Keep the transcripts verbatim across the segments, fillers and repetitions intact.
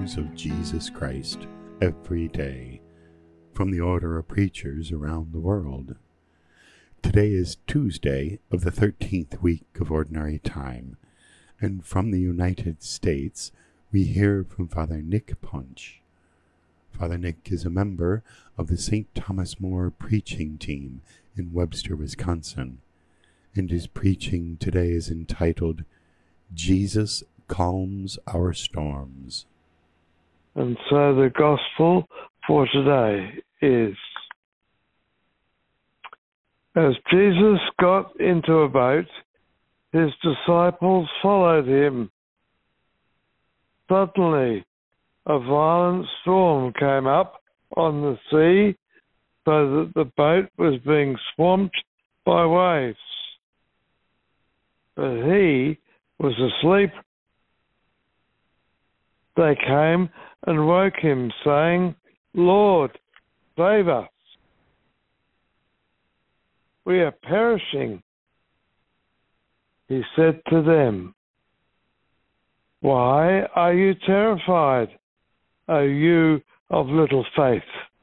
news of Jesus Christ every day from the Order of Preachers around the world. Today is Tuesday of the thirteenth week of Ordinary Time, and from the United States we hear from Father Nick Punch. Father Nick is a member of the Saint Thomas More preaching team in Webster, Wisconsin, and his preaching today is entitled, Jesus Calms Our Storms. And so the gospel for today is, as Jesus got into a boat, his disciples followed him. Suddenly, a violent storm came up on the sea, so that the boat was being swamped by waves. But he was asleep. They came and woke him, saying, "Lord, save us. We are perishing." He said to them, "Why are you terrified, O you of little faith?"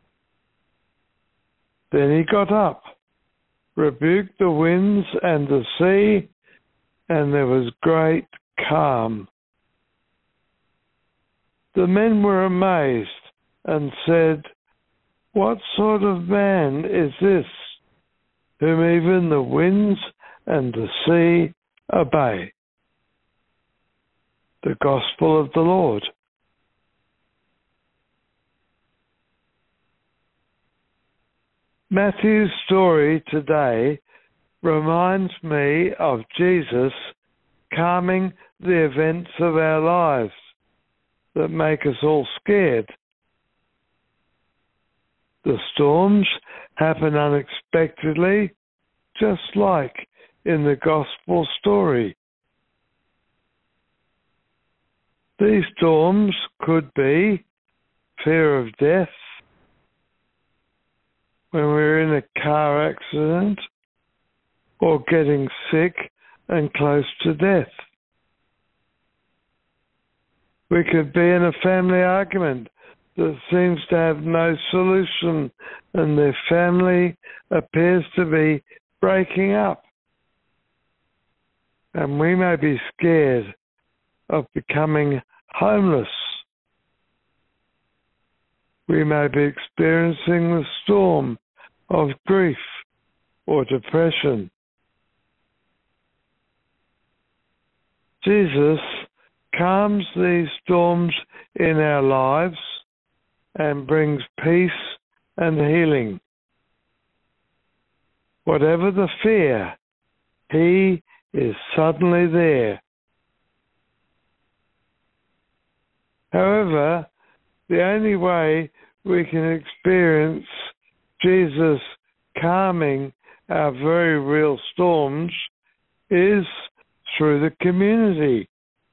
Then he got up, rebuked the winds and the sea, and there was great calm. The men were amazed and said, "What sort of man is this, whom even the winds and the sea obey?" The Gospel of the Lord. Matthew's story today reminds me of Jesus calming the events of our lives that make us all scared. The storms happen unexpectedly, just like in the gospel story. These storms could be fear of death, when we're in a car accident, or getting sick and close to death. We could be in a family argument that seems to have no solution, and their family appears to be breaking up. And we may be scared of becoming homeless. We may be experiencing the storm of grief or depression. Jesus calms these storms in our lives and brings peace and healing. Whatever the fear, he is suddenly there. However, the only way we can experience Jesus calming our very real storms is through the community.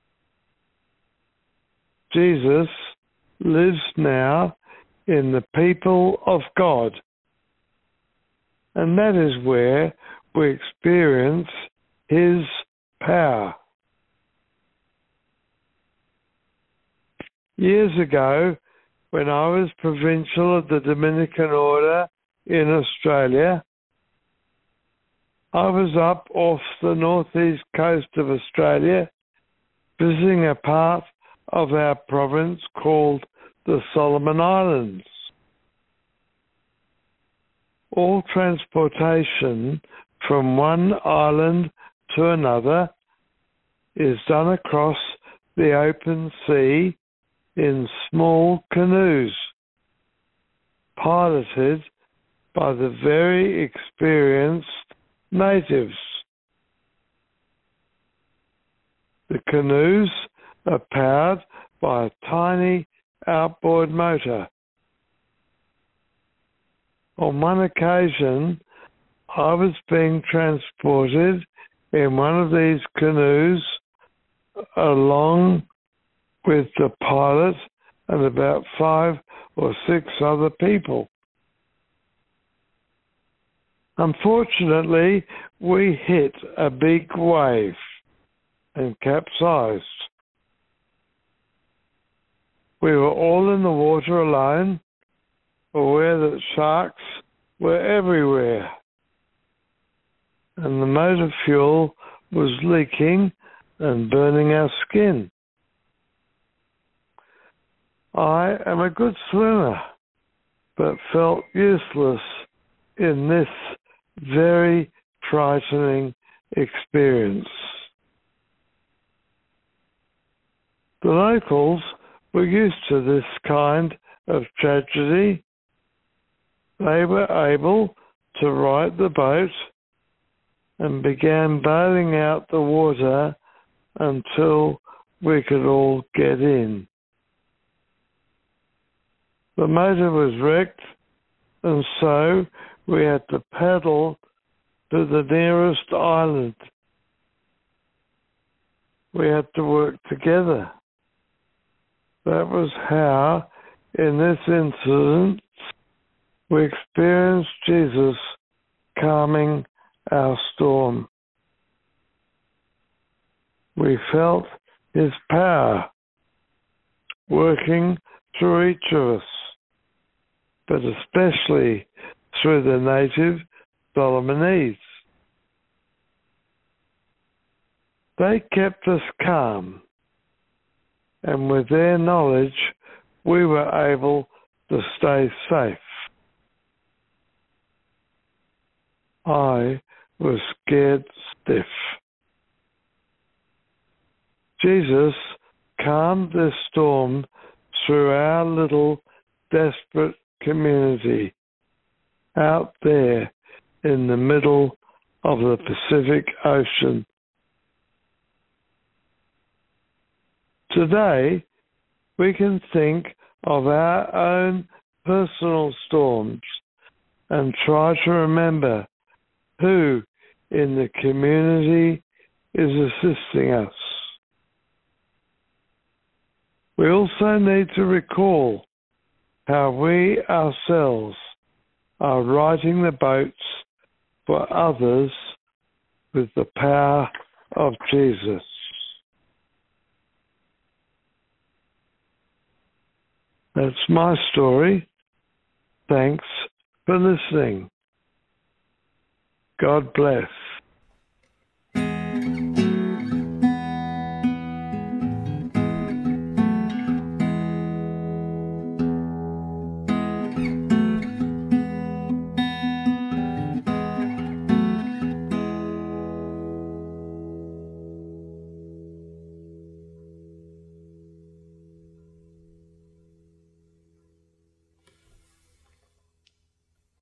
Jesus lives now in the people of God, and that is where we experience his power. Years ago, when I was provincial of the Dominican Order in Australia, I was up off the northeast coast of Australia, visiting a part of our province called the Solomon Islands. All transportation from one island to another is done across the open sea in small canoes, piloted by the very experienced natives. The canoes are powered by a tiny outboard motor. On one occasion, I was being transported in one of these canoes along with the pilot and about five or six other people. Unfortunately, we hit a big wave and capsized. We were all in the water alone, aware that sharks were everywhere, and the motor fuel was leaking and burning our skin. I am a good swimmer, but felt useless in this very frightening experience. The locals were used to this kind of tragedy. They were able to right the boat and began bailing out the water until we could all get in. The motor was wrecked, and so we had to paddle to the nearest island. We had to work together. That was how, in this incident, we experienced Jesus calming our storm. We felt his power working through each of us, but especially through the native Solomonese. They kept us calm, and with their knowledge, we were able to stay safe. I was scared stiff. Jesus calmed this storm through our little desperate community out there in the middle of the Pacific Ocean. Today, we can think of our own personal storms and try to remember who in the community is assisting us. We also need to recall how we ourselves are riding the boats for others with the power of Jesus. That's my story. Thanks for listening. God bless.